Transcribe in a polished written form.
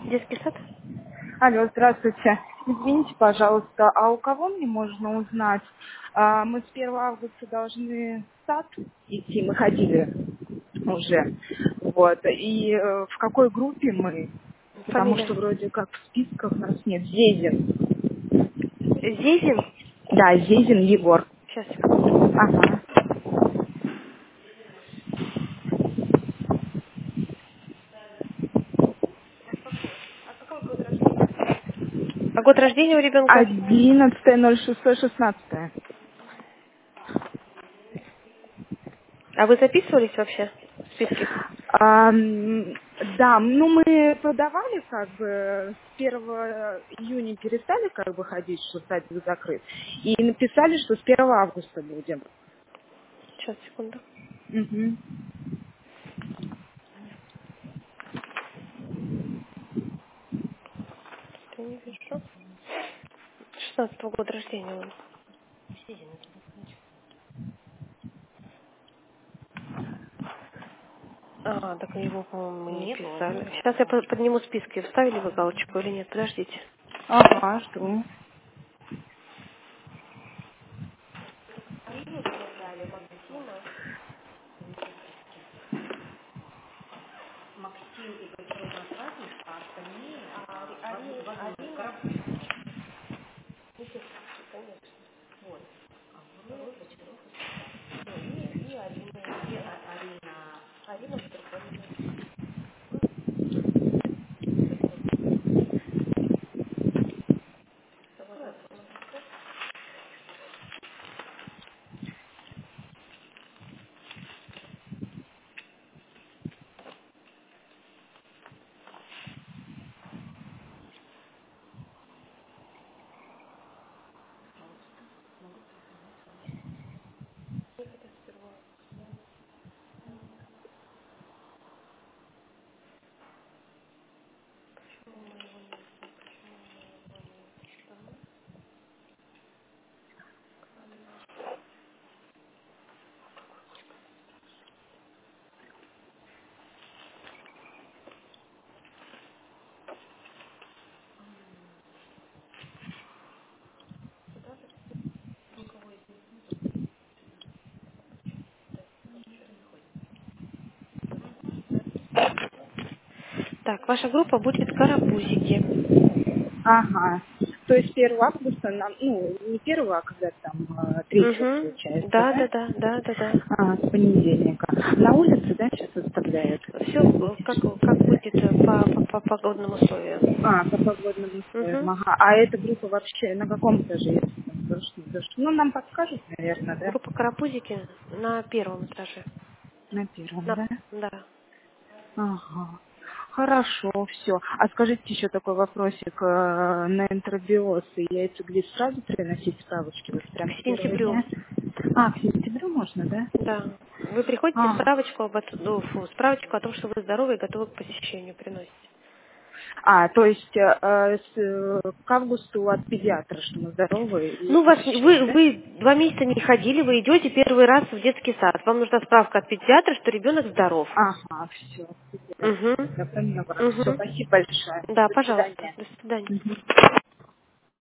Детский сад? Алло, здравствуйте. Извините, пожалуйста, а у кого мне можно узнать? Мы с 1 августа должны в сад идти, мы ходили уже. Вот. И в какой группе мы? Потому Фамилия? что вроде как в списках нас нет. Зезин. Зезин? Да, Зезин Егор. Сейчас, секунду. Ага. А год рождения у ребенка? 11.06.16. А вы записывались вообще в списке? Да, ну мы подавали как бы с 1 июня перестали как бы ходить, что садик закрыт. И написали, что с 1 августа будем. Сейчас, секунду. Мгм. Я не вижу. 16-го года рождения он. А, так его, по-моему, мы не писали. Сейчас я подниму списки. Вставили вы галочку или нет? Подождите. Ага, что? Так, ваша группа будет карапузики. Ага. То есть 1 августа нам, ну, не 1, а когда там 3 Угу. получается, Да, да? да, да, да, да, да. С понедельника. На улице, да, сейчас оставляют? Все как будет по погодным условиям. По погодным условиям, Угу. ага. А эта группа вообще на каком этаже, если там дождь, не дождь? Ну, нам подскажут, наверное, да? Группа карапузики на 1-м этаже. На 1, да? Да. Ага. Хорошо, все. А скажите еще такой вопросик. На энтеробиоз и яйцеглид сразу приносить справочки вот прям К с первого дня? сентябрю. К сентябрю можно, да? Да. Вы приходите, А, справочку о том, что вы здоровы и готовы к посещению приносите. То есть к августу от педиатра, что мы здоровы и Ну, посещаем, да? вы 2 месяца не ходили, вы идете первый раз в детский сад. Вам нужна справка от педиатра, что ребенок здоров. Ага, все. Угу. Я поняла. Все, Угу. спасибо большое. Да, До пожалуйста. свидания. До свидания. Мгм.